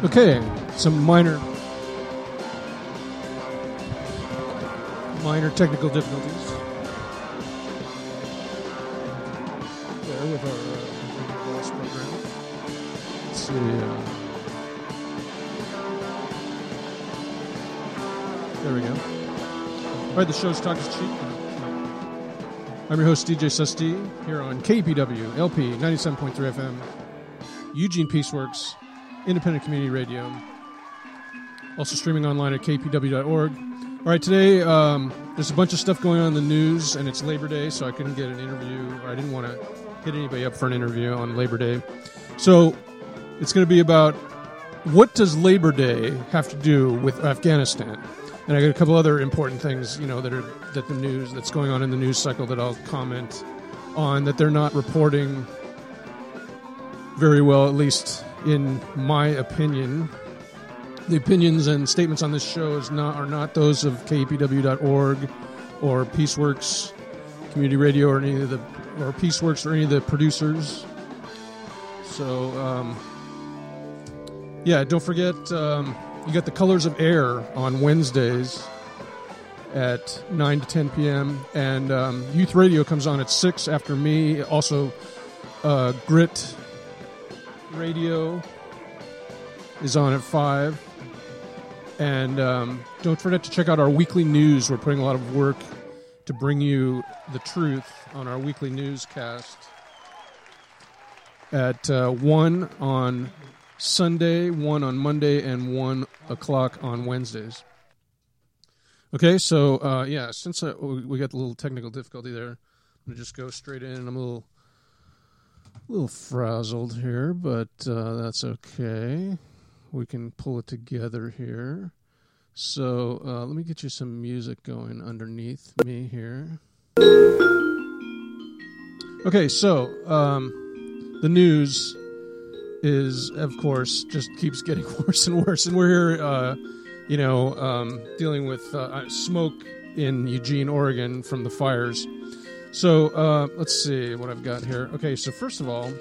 Okay, some minor technical difficulties there with our last program. Let's see. There we go. All right, the show's Talk is Cheap. I'm your host, DJ Susti, here on KPW, LP 97.3 FM, Eugene Peaceworks, Independent Community Radio. Also streaming online at kpw.org. All right, today there's a bunch of stuff going on in the news, and it's Labor Day, so I couldn't get an interview, or I didn't want to hit anybody up for an interview on Labor Day. So it's going to be about what does Labor Day have to do with Afghanistan? And I got a couple other important things, that the news that's going on in the news cycle that I'll comment on that they're not reporting very well, at least in my opinion. The opinions and statements on this show are not those of KPW.org or Peaceworks Community Radio or or Peaceworks or any of the producers. So, don't forget, you got the Colors of Air on Wednesdays at 9 to 10 p.m. And Youth Radio comes on at 6 after me. Also, Grit Radio is on at 5. And don't forget to check out our weekly news. We're putting a lot of work to bring you the truth on our weekly newscast at 1 on Sunday, 1 on Monday, and 1 o'clock on Wednesdays. Okay, so, since we got a little technical difficulty there, I'm going to just go straight in. I'm a little frazzled here, but that's okay. We can pull it together here. So let me get you some music going underneath me here. Okay, so the news is, of course, just keeps getting worse and worse. And we're here, dealing with smoke in Eugene, Oregon from the fires. So let's see what I've got here. Okay, so first of all,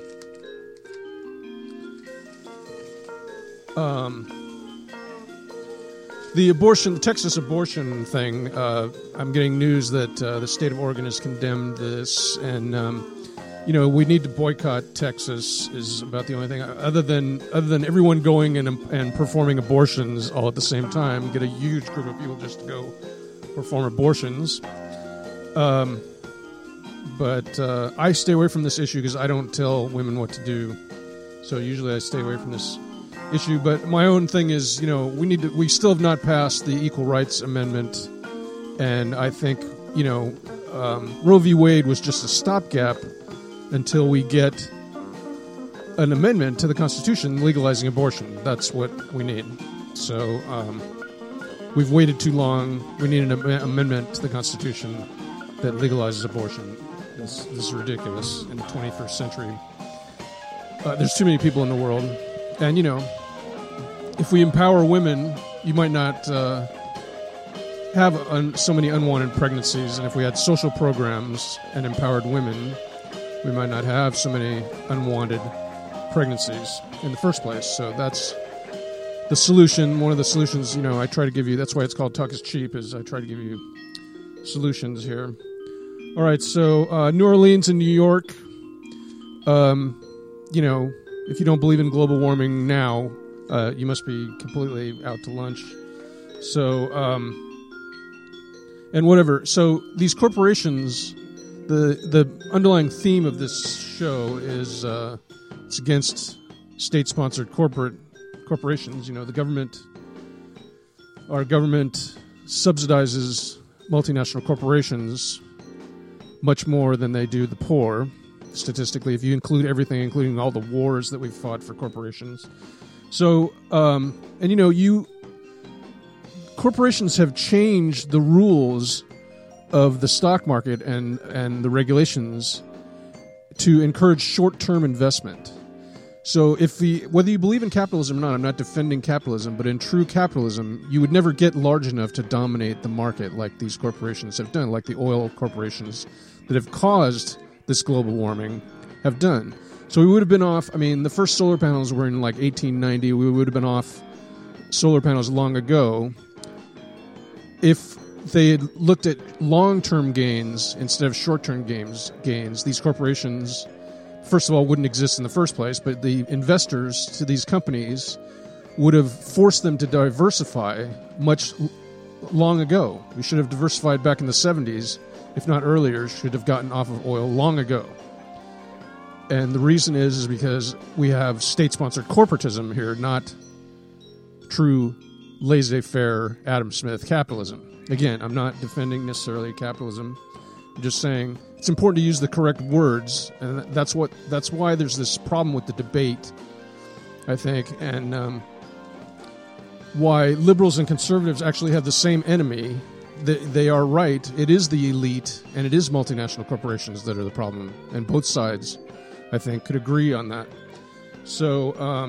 the Texas abortion thing, I'm getting news that the state of Oregon has condemned this, and we need to boycott Texas is about the only thing, other than everyone going and performing abortions all at the same time, get a huge group of people just to go perform abortions. But I stay away from this issue because I don't tell women what to do, so usually I stay away from this issue. But my own thing is, we still have not passed the Equal Rights Amendment, and I think, Roe v. Wade was just a stopgap until we get an amendment to the Constitution legalizing abortion. That's what we need. So we've waited too long. We need an amendment to the Constitution that legalizes abortion. This is ridiculous in the 21st century. There's too many people in the world. And, if we empower women, you might not have so many unwanted pregnancies. And if we had social programs and empowered women, we might not have so many unwanted pregnancies in the first place. So that's the solution. One of the solutions, I try to give you, that's why it's called Talk is Cheap, is I try to give you solutions here. All right, so New Orleans and New York, if you don't believe in global warming now, you must be completely out to lunch. So, and whatever. So these corporations, the underlying theme of this show is it's against state-sponsored corporations. The government, our government subsidizes multinational corporations much more than they do the poor. Statistically, if you include everything, including all the wars that we've fought for corporations. So, corporations have changed the rules of the stock market and the regulations to encourage short-term investment. So whether you believe in capitalism or not, I'm not defending capitalism, but in true capitalism, you would never get large enough to dominate the market like these corporations have done, like the oil corporations that have caused this global warming have done. So we would have been off. I mean, the first solar panels were in like 1890. We would have been off solar panels long ago if they had looked at long-term gains instead of short-term gains. These corporations, first of all, wouldn't exist in the first place, but the investors to these companies would have forced them to diversify much long ago. We should have diversified back in the 70s, if not earlier, should have gotten off of oil long ago. And the reason is because we have state-sponsored corporatism here, not true laissez-faire Adam Smith capitalism. Again, I'm not defending necessarily capitalism. I'm just saying it's important to use the correct words, and that's why there's this problem with the debate, I think, and why liberals and conservatives actually have the same enemy. They are right. It is the elite, and it is multinational corporations that are the problem, and both sides, I think, could agree on that. So,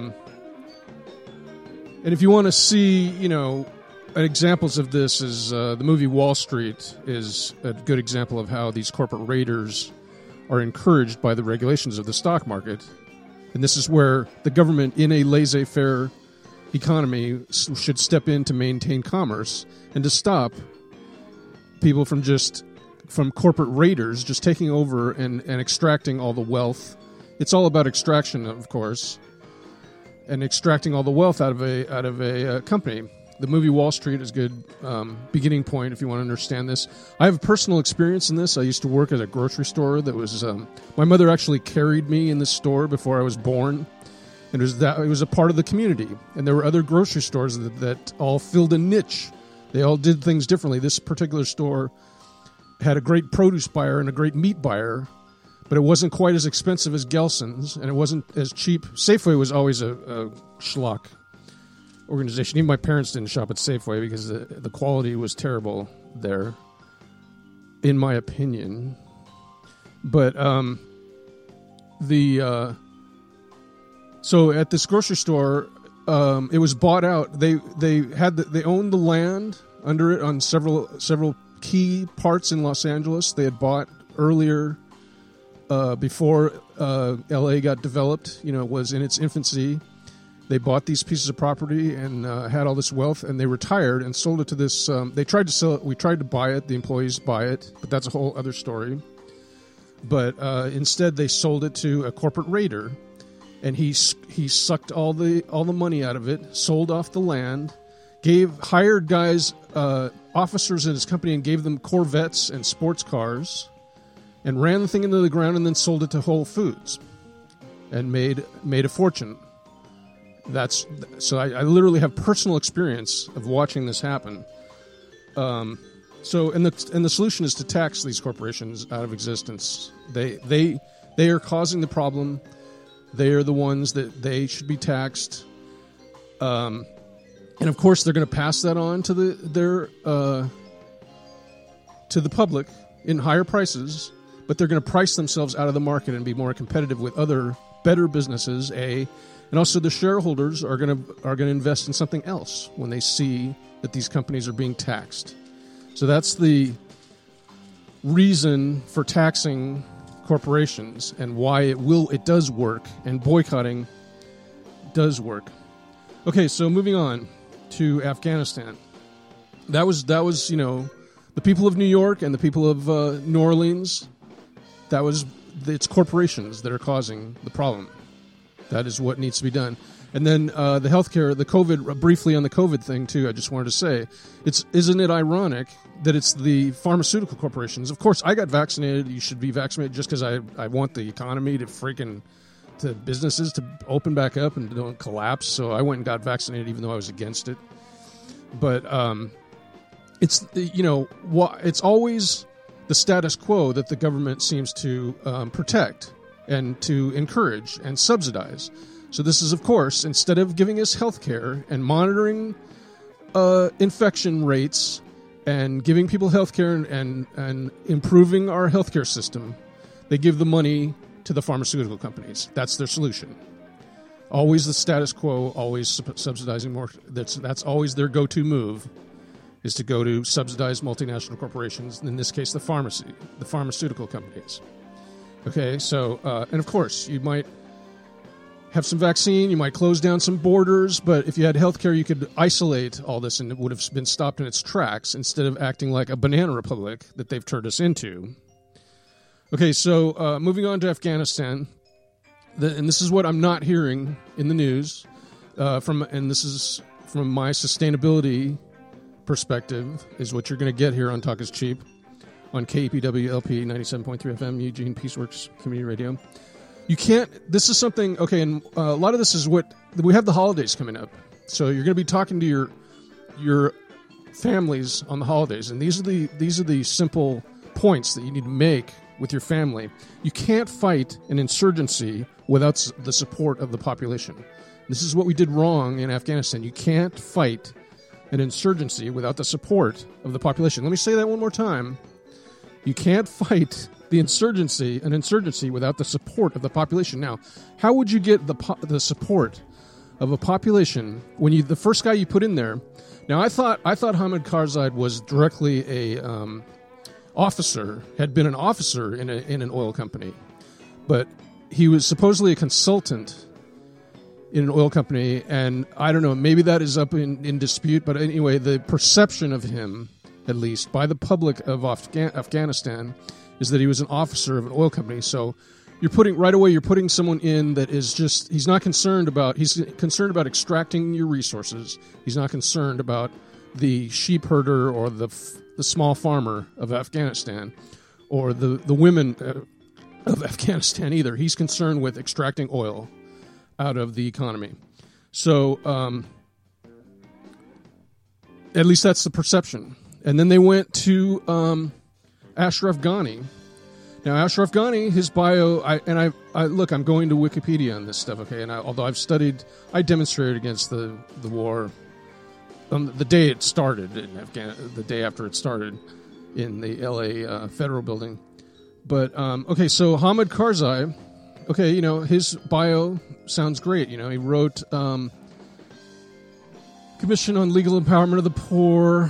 and if you want to see, examples of this is the movie Wall Street is a good example of how these corporate raiders are encouraged by the regulations of the stock market. And this is where the government in a laissez-faire economy should step in to maintain commerce and to stop people from corporate raiders just taking over and extracting all the wealth. It's all about extraction, of course, and extracting all the wealth out of a company. The movie Wall Street is a good beginning point if you want to understand this. I have personal experience in this. I used to work at a grocery store that was... my mother actually carried me in this store before I was born. And it was a part of the community. And there were other grocery stores that all filled a niche. They all did things differently. This particular store had a great produce buyer and a great meat buyer, but it wasn't quite as expensive as Gelson's, and it wasn't as cheap. Safeway was always a schlock organization. Even my parents didn't shop at Safeway because the quality was terrible there, in my opinion. But so at this grocery store, it was bought out. They owned the land under it on several key parts in Los Angeles. They had bought earlier before LA got developed. Was in its infancy. They bought these pieces of property and had all this wealth, and they retired and sold it to this. They tried to sell it. We tried to buy it. The employees buy it, but that's a whole other story. But instead, they sold it to a corporate raider, and he sucked all the money out of it, sold off the land, hired guys, officers in his company, and gave them Corvettes and sports cars, and ran the thing into the ground, and then sold it to Whole Foods, and made a fortune. So I literally have personal experience of watching this happen. So the solution is to tax these corporations out of existence. They are causing the problem. They are the ones that they should be taxed. And of course they're going to pass that on to the public in higher prices, but they're going to price themselves out of the market and be more competitive with other better businesses, and also the shareholders are going to invest in something else when they see that these companies are being taxed. So that's the reason for taxing corporations and why it does work, and boycotting does work. Okay, so moving on to Afghanistan. That was the people of New York and the people of New Orleans. It's corporations that are causing the problem. That is what needs to be done. And then the healthcare, the COVID, briefly on the COVID thing too, I just wanted to say, isn't it ironic that it's the pharmaceutical corporations? Of course, I got vaccinated. You should be vaccinated just because I want the economy to businesses to open back up and don't collapse. So I went and got vaccinated even though I was against it. But it's always the status quo that the government seems to protect and to encourage and subsidize. So this is, of course, instead of giving us health care and monitoring infection rates and giving people health care and improving our healthcare system, they give the money to the pharmaceutical companies. That's their solution. Always the status quo, always subsidizing more. That's always their go-to move, is to go to subsidized multinational corporations, in this case the pharmaceutical companies. Okay, so, and of course, you might have some vaccine, you might close down some borders, but if you had healthcare, you could isolate all this and it would have been stopped in its tracks instead of acting like a banana republic that they've turned us into. Okay, so moving on to Afghanistan, and this is what I'm not hearing in the news, and this is from my sustainability perspective, is what you're going to get here on Talk is Cheap on KPW LP 97.3 FM, Eugene Peaceworks Community Radio. You can't, this is something, okay, and a lot of this is what, we have the holidays coming up. So you're going to be talking to your families on the holidays, and these are the simple points that you need to make with your family. You can't fight an insurgency without the support of the population. This is what we did wrong in Afghanistan. You can't fight an insurgency without the support of the population. Let me say that one more time. You can't fight an insurgency without the support of the population. Now, how would you get the support of a population when the first guy you put in there? Now, I thought Hamid Karzai was directly a officer, had been an officer in an oil company, but he was supposedly a consultant in an oil company, and I don't know, maybe that is up in dispute, but anyway, the perception of him, at least by the public of Afghanistan, is that he was an officer of an oil company. So you're putting someone in that is just, he's concerned about extracting your resources. He's not concerned about the sheep herder or the small farmer of Afghanistan or the women of Afghanistan either. He's concerned with extracting oil out of the economy. So at least that's the perception. And then they went to Ashraf Ghani. Now, Ashraf Ghani, his bio, I'm going to Wikipedia on this stuff, okay? And although I demonstrated against the war the day it started in Afghanistan, the day after it started in the LA Federal Building. But, okay, so Hamid Karzai, okay, his bio sounds great. He wrote Commission on Legal Empowerment of the Poor.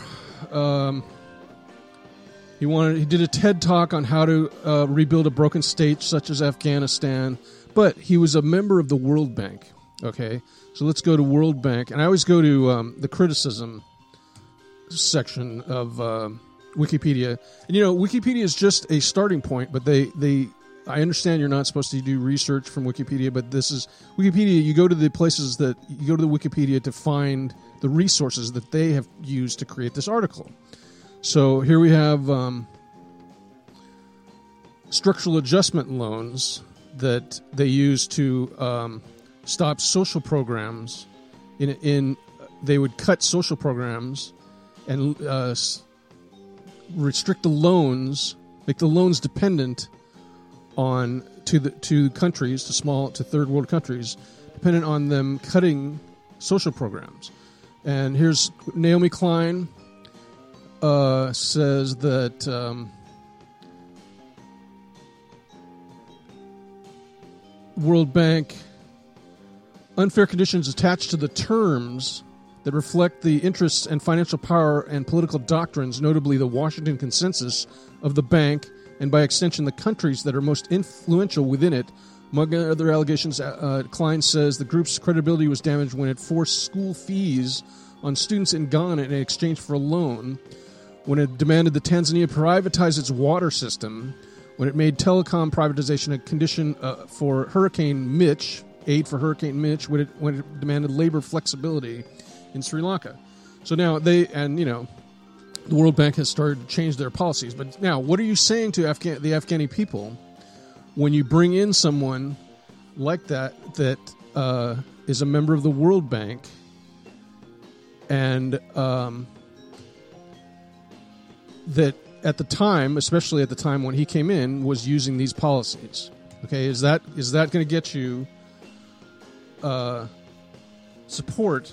He did a TED Talk on how to rebuild a broken state such as Afghanistan, but he was a member of the World Bank. Okay, so let's go to World Bank, and I always go to the criticism section of Wikipedia. And Wikipedia is just a starting point, but I understand you're not supposed to do research from Wikipedia, but this is Wikipedia. You go to the Wikipedia to find the resources that they have used to create this article. So here we have structural adjustment loans that they use to stop social programs. They would cut social programs and restrict the loans, make the loans dependent on to countries, to third world countries, dependent on them cutting social programs. And here's Naomi Klein. Says that World Bank unfair conditions attached to the terms that reflect the interests and financial power and political doctrines, notably the Washington Consensus of the bank, and by extension the countries that are most influential within it. Among other allegations, Klein says the group's credibility was damaged when it forced school fees on students in Ghana in exchange for a loan, when it demanded that Tanzania privatize its water system, when it made telecom privatization a condition for Hurricane Mitch, aid for Hurricane Mitch, when it demanded labor flexibility in Sri Lanka. So now the World Bank has started to change their policies. But now, what are you saying to the Afghani people when you bring in someone like that is a member of the World Bank and that at the time, especially at the time when he came in, was using these policies? Okay, is that going to get you support?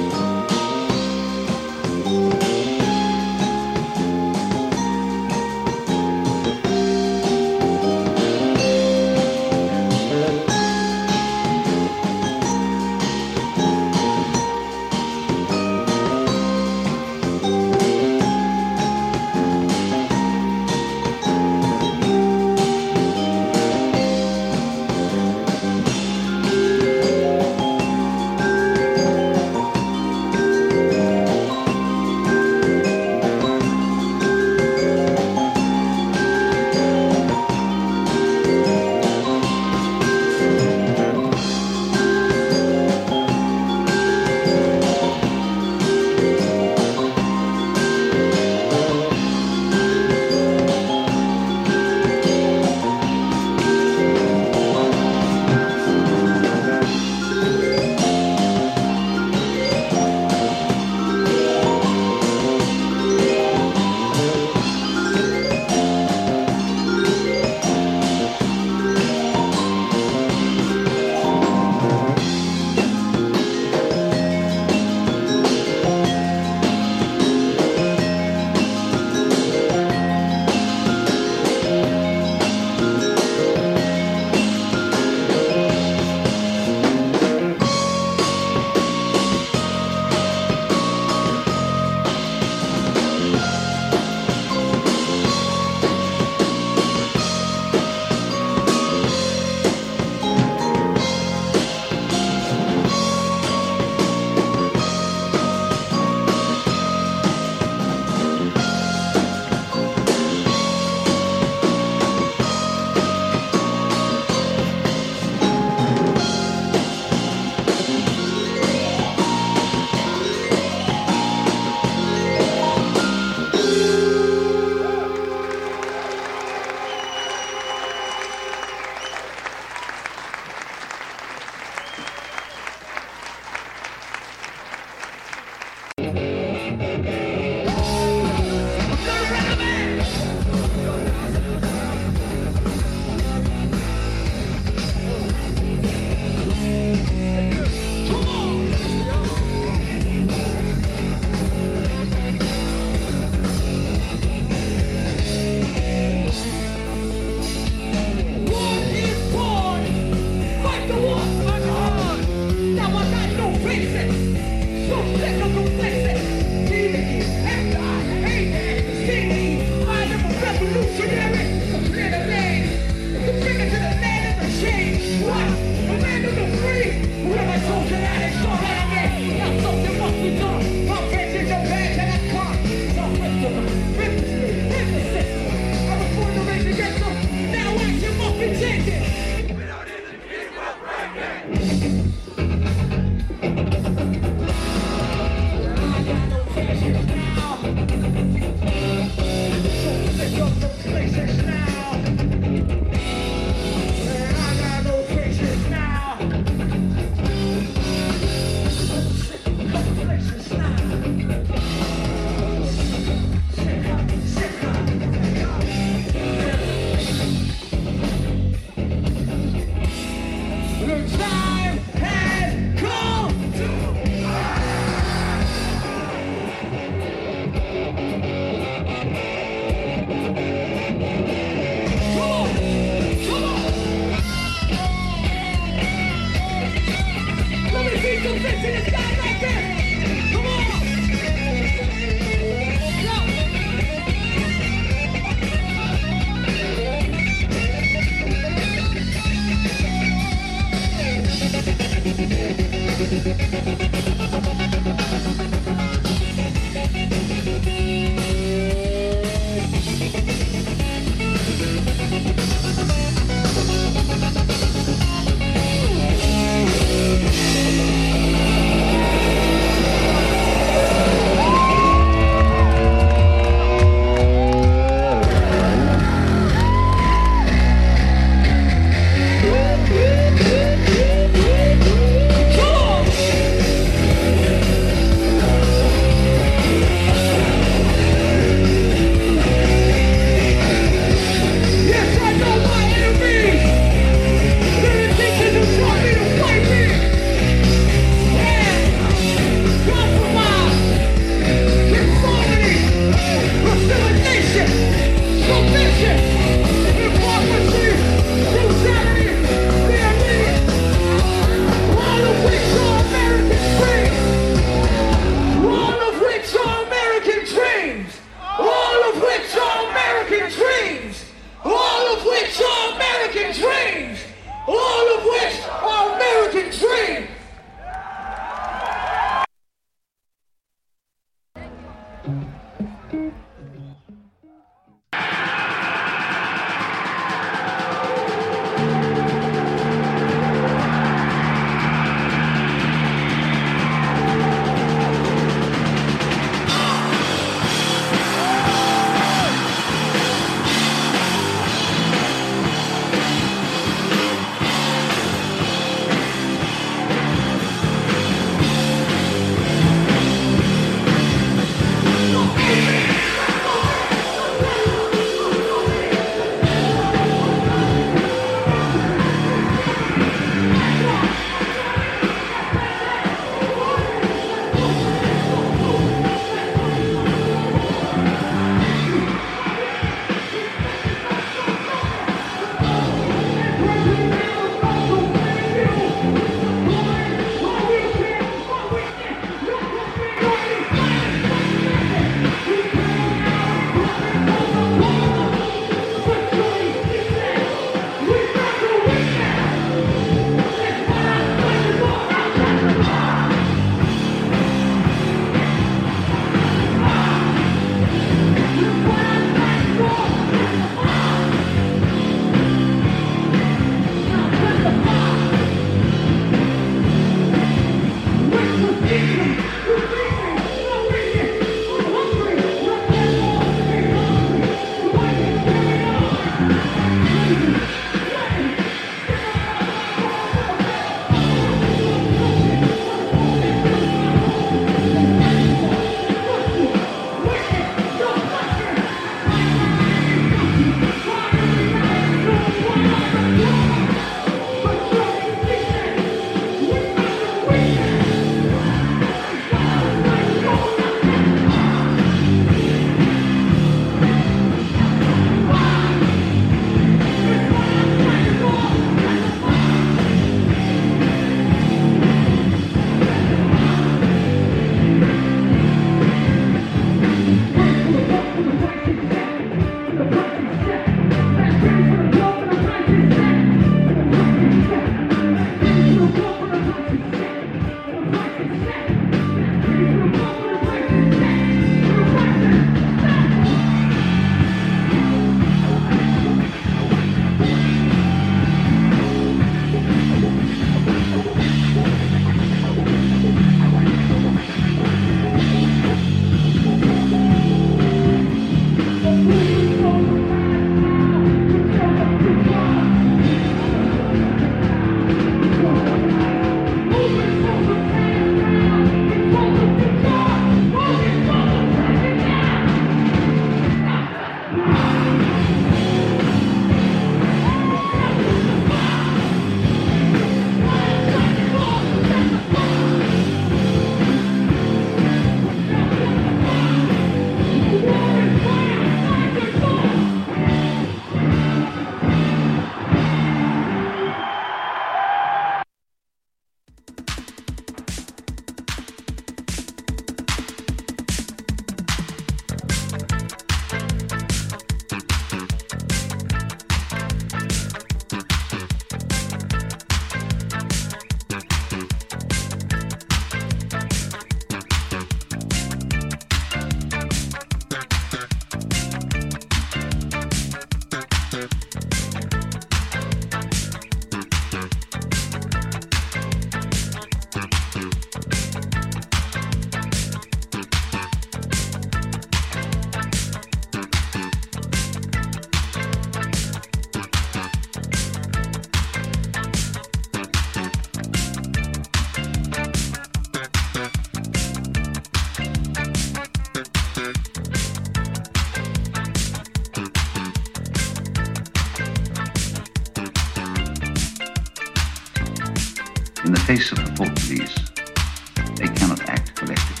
In the face of the thought police, they cannot act collectively.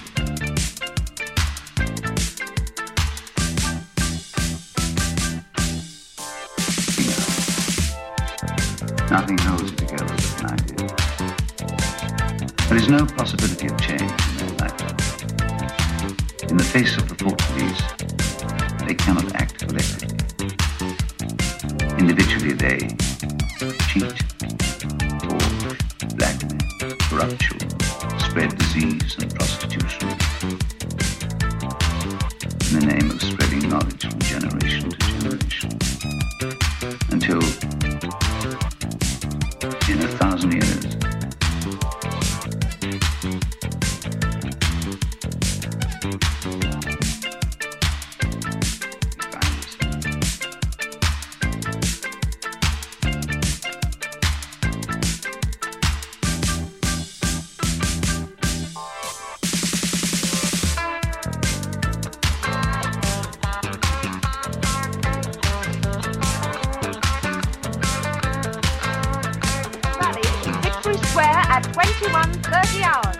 Nothing holds it together but an idea. There is no possibility of change in their life. In the face of the thought police, they cannot act collectively. Individually they cheat, forge, blackmail, corrupt children, spread disease and prostitution in the name of spreading knowledge from generation to generation. Until, in 1,000 years, at 21:30 hours.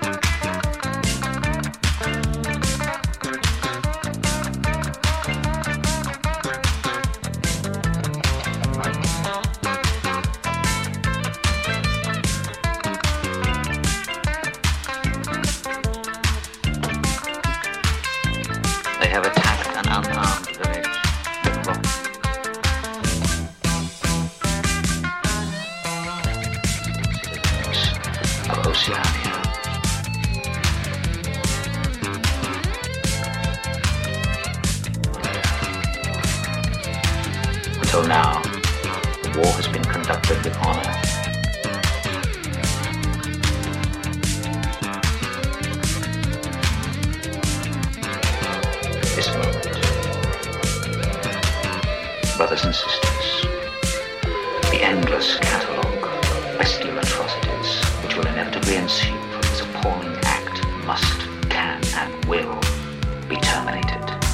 They have attacked an unarmed village. Oceania. Until now, the war has been conducted with honor. This moment, brothers and sisters, the endless catalogue of bestial atrocities which will inevitably ensue from this appalling act must, can, and will be terminated.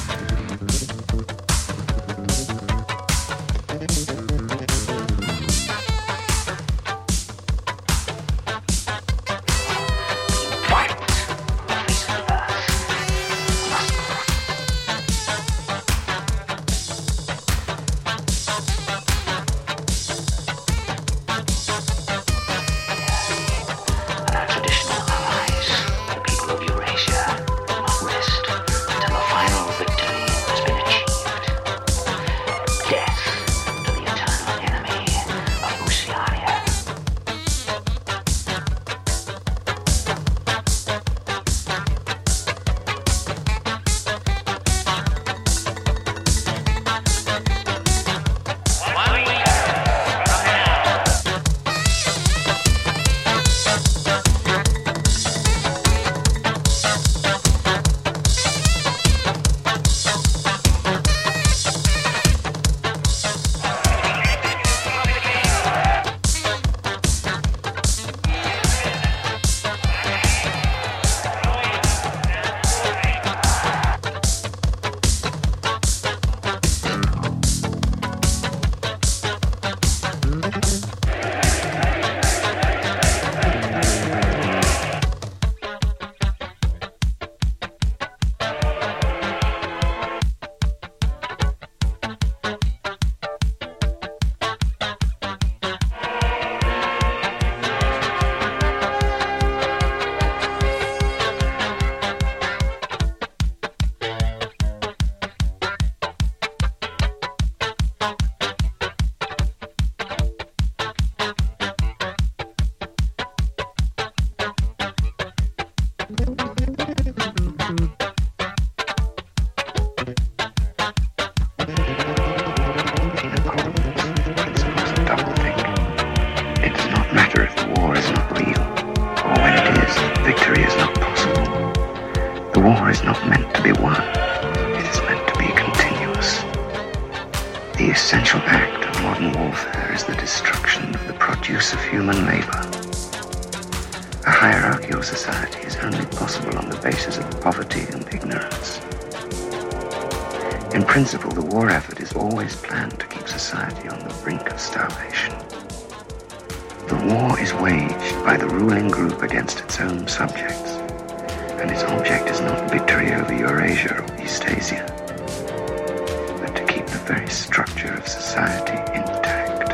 war is not meant to be won. It is meant to be continuous. The essential act of modern warfare is the destruction of the produce of human labor. A hierarchical society is only possible on the basis of poverty and ignorance. In principle, the war effort is always planned to keep society on the brink of starvation. The war is waged by the ruling group against its own subjects, and its object is not victory over Eurasia or Eastasia, but to keep the very structure of society intact.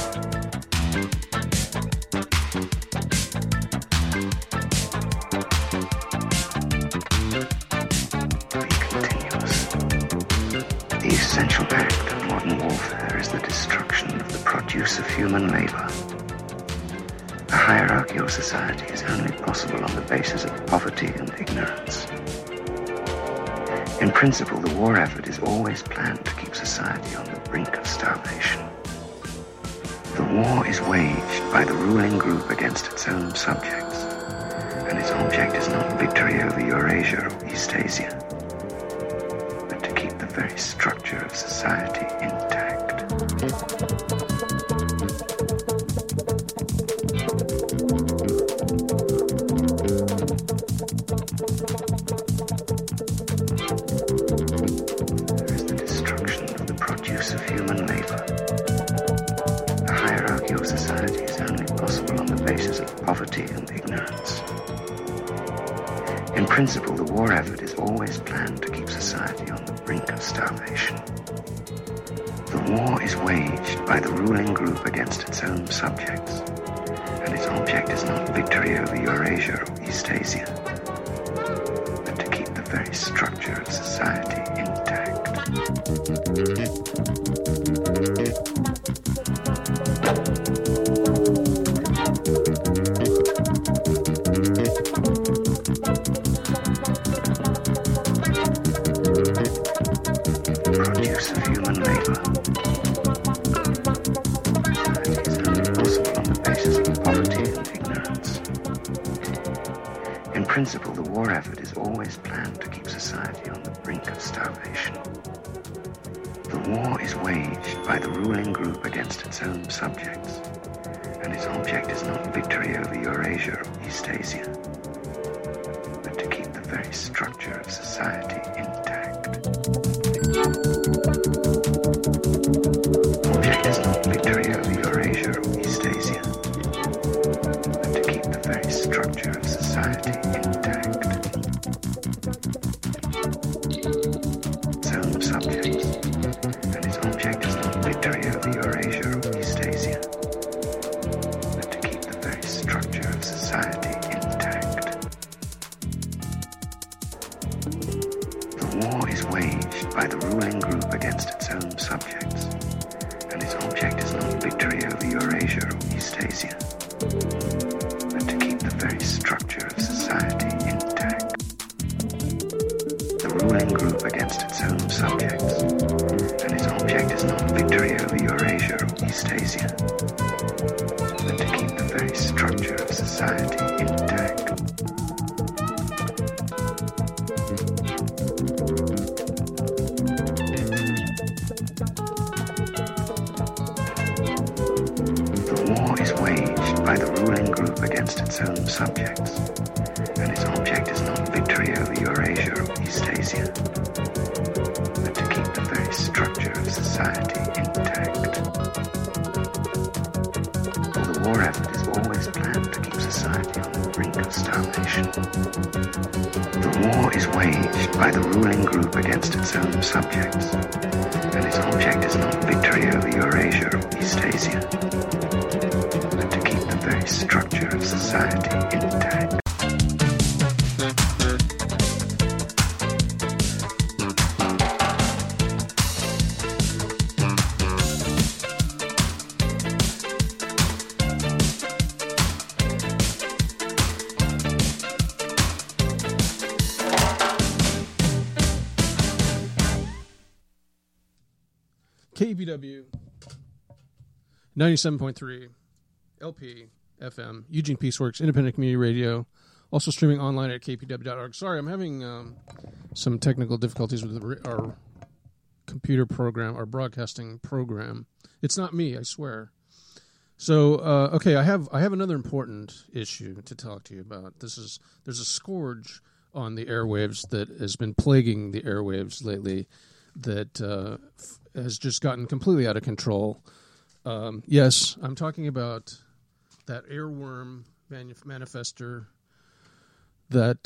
Be continuous. The essential act of modern warfare is the destruction of the produce of human labor. A hierarchical society is only possible on the basis of poverty and ignorance. In principle, the war effort is always planned to keep society on the brink of starvation. The war is waged by the ruling group against its own subjects, and its object is not victory over Eurasia or Eastasia, but to keep the very structure of society intact. Poverty and ignorance. In principle, the war effort is always planned to keep society on the brink of starvation. The war is waged by the ruling group against its own subjects, and its object is not victory over Eurasia or Eastasia, but to keep the very structure of society intact. In principle, the war effort is always planned to keep society on the brink of starvation. The war is waged by the ruling group against its own subjects, and its object is not victory over Eurasia or Eastasia, but to keep the very structure of society intact. The object is not victory over Eurasia or Eastasia, but to keep the very structure of society intact. Its own subjects, and its object is not victory over Eurasia or Eastasia, but to keep the very structure of society intact. The war is waged by the ruling group against its own subjects, and its object is not victory over Eurasia or Eastasia, but to keep the very structure of society intact. The ruling group against its own subjects, and its object is not victory over Eurasia or Eastasia, but to keep the very structure of society intact. The war is waged by the ruling group against its own subjects, and its object is not victory over Eurasia or Eastasia, but to keep the very structure of society intact. The war effort is always planned to keep society on the brink of starvation. The war is waged by the ruling group against its own subjects, and its object is not victory over Eurasia or Eastasia, but to keep the very structure of society intact. KPW 97.3 LP FM, Eugene Peaceworks, independent community radio, also streaming online at kpw.org. Sorry, I'm having some technical difficulties with our computer program, our broadcasting program. It's not me, I swear. So, okay, I have another important issue to talk to you about. There's a scourge on the airwaves that has been plaguing the airwaves lately that has just gotten completely out of control. Yes, I'm talking about that earworm manifester, that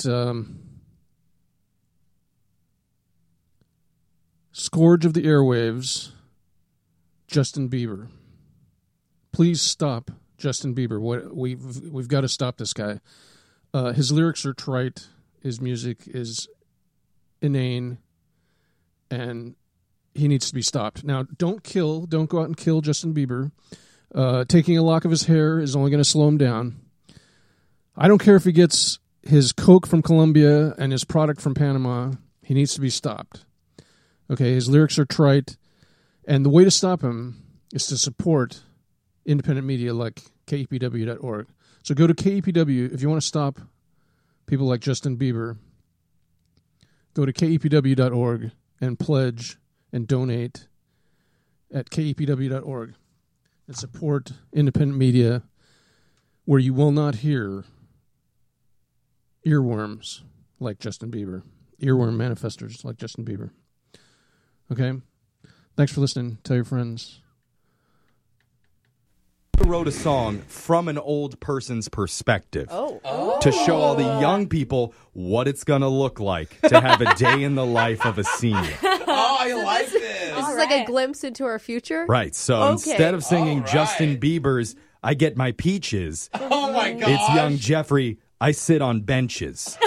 scourge of the airwaves, Justin Bieber. Please stop Justin Bieber. We've got to stop this guy. His lyrics are trite. His music is inane, and he needs to be stopped. Now, don't go out and kill Justin Bieber. Taking a lock of his hair is only going to slow him down. I don't care if he gets his coke from Colombia and his product from Panama. He needs to be stopped. Okay, his lyrics are trite, and the way to stop him is to support independent media like KEPW.org. So go to KEPW if you want to stop people like Justin Bieber. Go to KEPW.org and pledge and donate at KEPW.org and support independent media where you will not hear earworms like Justin Bieber, earworm manifestors like Justin Bieber. Okay? Thanks for listening. Tell your friends. I wrote a song from an old person's perspective to show all the young people what it's going to look like to have a day in the life of a senior. Oh, I like this. This is like a glimpse into our future? Right. So instead of singing Justin Bieber's I Get My Peaches, oh my gosh, it's young Jeffrey, I Sit on Benches.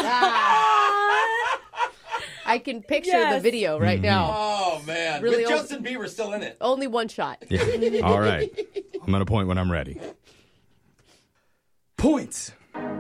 I can picture the video right now. Oh, man. Really with Justin Bieber still in it. Only one shot. Yeah. All right. I'm going to point when I'm ready. Points.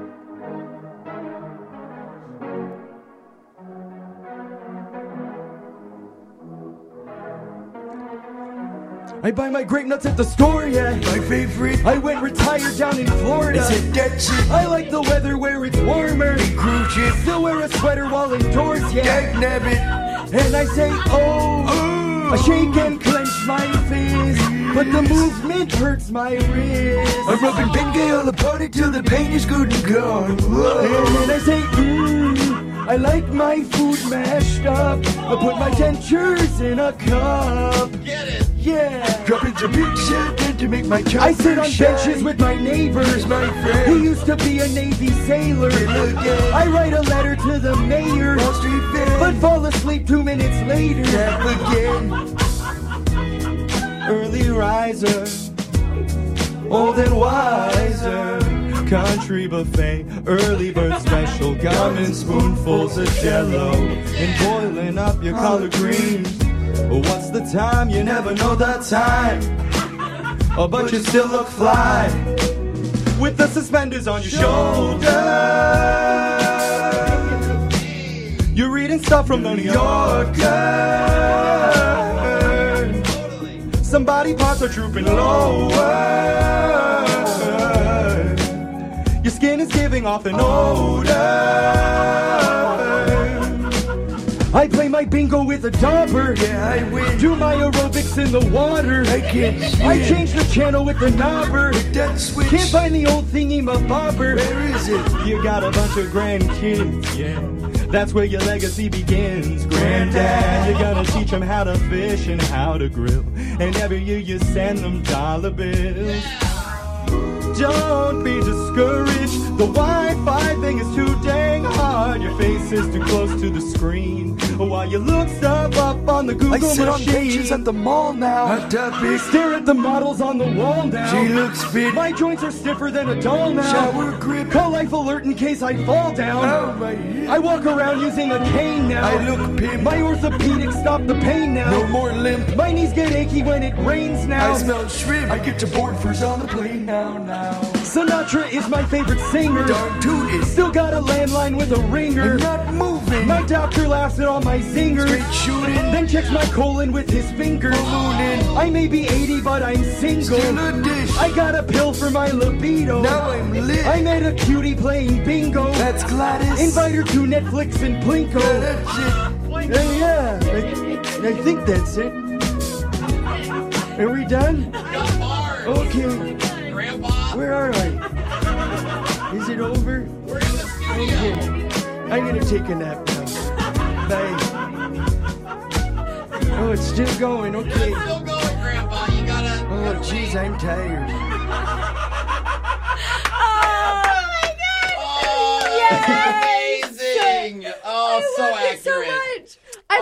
I buy my grape nuts at the store, yeah. My favorite. I went retired down in Florida. Is it that shit? I like the weather where it's warmer. Big cruise ship. Still wear a sweater while indoors, yeah. Dagnabbit. And I say, oh, I shake and clench my fist, but the movement hurts my wrist. I'm rubbing Bengale upon it till the pain is good and gone. Whoa. And then I say, I like my food mashed up. I put my dentures in a cup. Get it. Yeah. Dropping some big shit in to make my chopper I sit on shine. benches with my neighbors. My friend. He used to be a Navy sailor. I write a letter to the mayor, Wall Street fan. but fall asleep 2 minutes later. Tap again. Early riser, old and wiser. Country buffet, early bird special, gum and spoonfuls of Jell-O, and boiling up your collard greens. What's the time? You never know the time. Oh, but you still look fly with the suspenders on your shoulder. You're reading stuff from the New Yorker. Some body parts are drooping lower. Your skin is giving off an odor. I play my bingo with a dauber. Yeah, I win. Do my aerobics in the water. I can't swim. I change the channel with the knobber. With that switch. Can't find the old thingy my bobber. Where is it? You got a bunch of grandkids, yeah. That's where your legacy begins, Granddad. You're gonna teach them how to fish and how to grill. And every year you send them dollar bills. Don't be discouraged. The Wi-Fi thing is too dang hard. Your face is too close to the screen. While you look stuff up on the Google I sit on machine. benches at the mall now. Hot topic. Stare at the models on the wall now. She looks fit. My joints are stiffer than a doll now. Shower grip. Call life alert in case I fall down. Oh, my hip. I walk around using a cane now. I look pimp. My orthopedics stop the pain now. No more limp. My knees get achy when it rains now. I smell shrimp. I get to board first on the plane now. Sinatra is my favorite singer. Darn tootin'. Still got a landline with a ringer. I'm not moving. My doctor laughs at all my zingers. Straight shooting. Then checks my colon with his fingers. Ballooning. I may be 80, but I'm single. Still a dish. I got a pill for my libido. Now I'm lit. I met a cutie playing bingo. That's Gladys. Invite her to Netflix and Plinko. Yeah, that's it. Yeah, I think that's it. Are we done? Okay. Grandpa. Where are I? Is it over? We're in the studio. Okay. I'm gonna take a nap now. Bye. Oh, it's still going. Okay. It's still going, Grandpa. You gotta. Oh, jeez, I'm tired.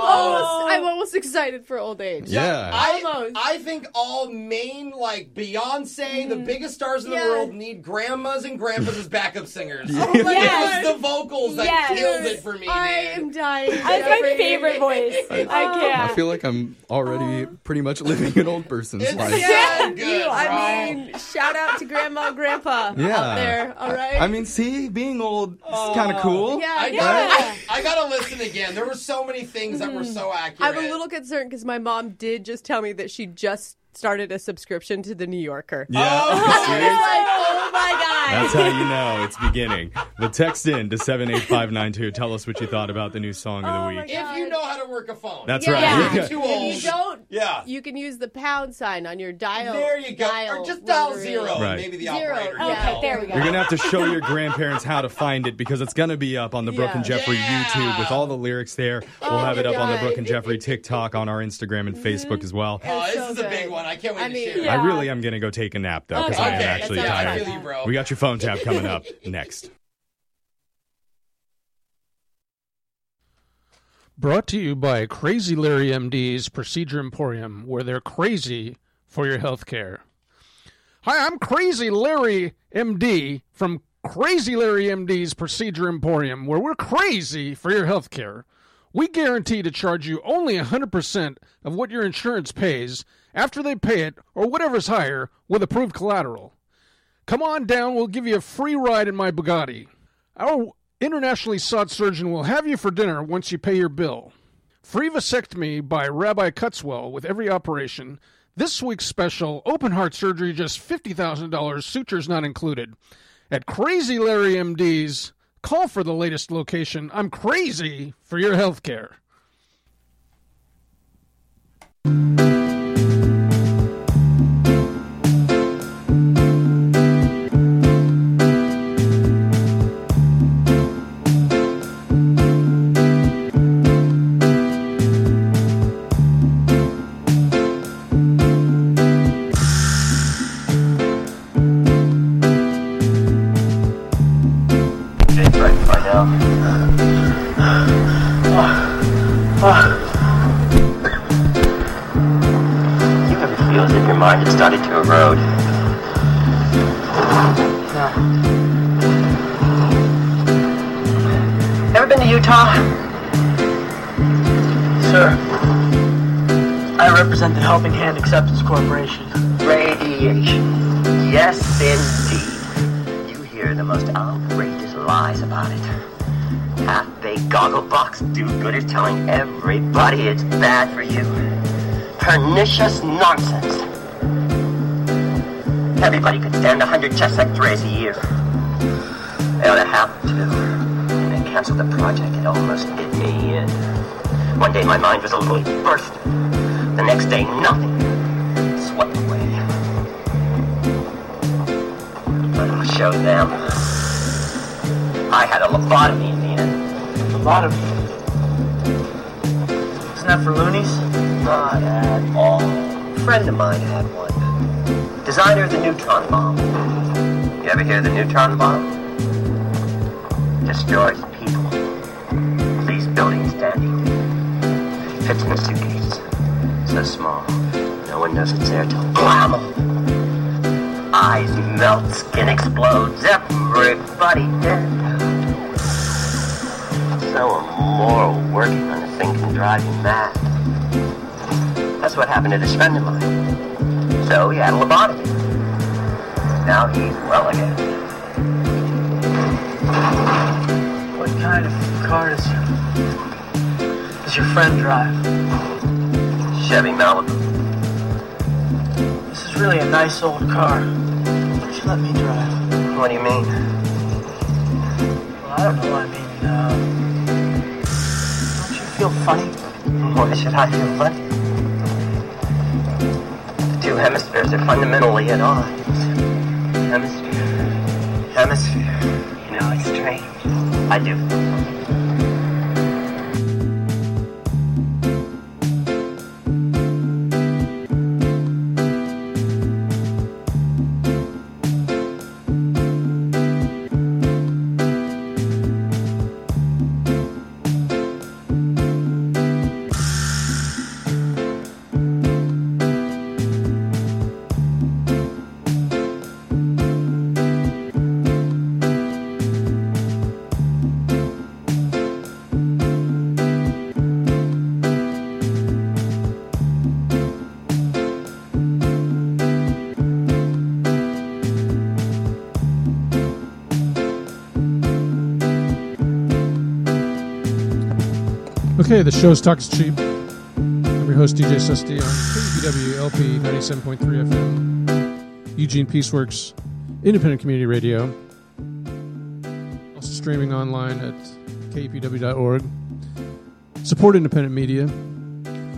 I'm almost excited for old age. Yeah. I think all main, like Beyonce, the biggest stars in the world, need grandmas and grandpas as backup singers. Oh It my was God. the vocals that killed it for me, I man. am dying. That's my favorite voice. I can't. I feel like I'm already pretty much living an old person's life. Yeah, good, I mean, shout out to Grandma and Grandpa out there, all right? I mean, see, being old is kind of cool. Yeah, I gotta listen again. There were so many things that were so accurate. I'm a little concerned because my mom did just tell me that she just started a subscription to The New Yorker. Yeah. Oh my God. That's how you know it's beginning. But text in to 78592. Tell us what you thought about the new song of the week. If you know how to work a phone. That's Yeah. right. You're too old. If you don't, Yeah. you can use the pound sign on your dial. There you go. Or just dial rotary. 0 Right. and maybe the operator. Okay, there we go. You're going to have to show your grandparents how to find it because it's going to be up on the Brooke and Jeffrey YouTube with all the lyrics there. We'll have it up on the Brooke and Jeffrey TikTok, on our Instagram and Facebook as well. Oh, this is a big one. I can't wait to share it. I really am going to go take a nap, though, because I am Okay, actually yeah, I tired. feel you, bro. We got your phone tab coming up next. Brought to you by Crazy Larry MD's Procedure Emporium, where they're crazy for your health care. Hi, I'm Crazy Larry MD from Crazy Larry MD's Procedure Emporium, where we're crazy for your health care. We guarantee to charge you only 100% of what your insurance pays after they pay it, or whatever's higher, with approved collateral. Come on down, we'll give you a free ride in my Bugatti. Our internationally sought surgeon will have you for dinner once you pay your bill. Free vasectomy by Rabbi Cutswell with every operation. This week's special, open heart surgery, just $50,000, sutures not included. At Crazy Larry MD's, call for the latest location. I'm crazy for your health care. You ever feel as if your mind had started to erode? Ever been to Utah? Sir, I represent the Helping Hand Acceptance Corporation. Radiation. Yes, indeed. You hear the most outrageous lies about it. Half-baked goggle-box do-gooders telling everybody it's bad for you. Pernicious nonsense. Everybody could stand 100 chest x-rays a year. They ought to have to. When they canceled the project, it almost did me in. One day my mind was a little burst. The next day, nothing. Swept away. But I'll show them. I had a lobotomy in the end. Lobotomy? Isn't that for loonies? Not at all. A friend of mine had one. Designer of the neutron bomb. You ever hear of the neutron bomb? Destroys people. Leaves buildings standing. Fits in a suitcase. So small. No one knows it's there till blammo. Eyes melt, skin explodes, everybody dead. So immoral working on a thing can drive you mad. That's what happened to this friend of mine. So he had a lobotomy. Now he's well again. What kind of car does your friend drive? Chevy Malibu. This is really a nice old car. Why don't you let me drive? What do you mean? Well, I don't know. I mean, don't you feel funny? Why should I feel funny? The two hemispheres are fundamentally at odds. Hemisphere. You know, it's strange. I do. Okay, the show's Talk is Cheap. I'm your host, DJ Susty, on KPW LP 97.3 FM, Eugene Peaceworks, independent community radio. Also streaming online at kpw.org. Support independent media.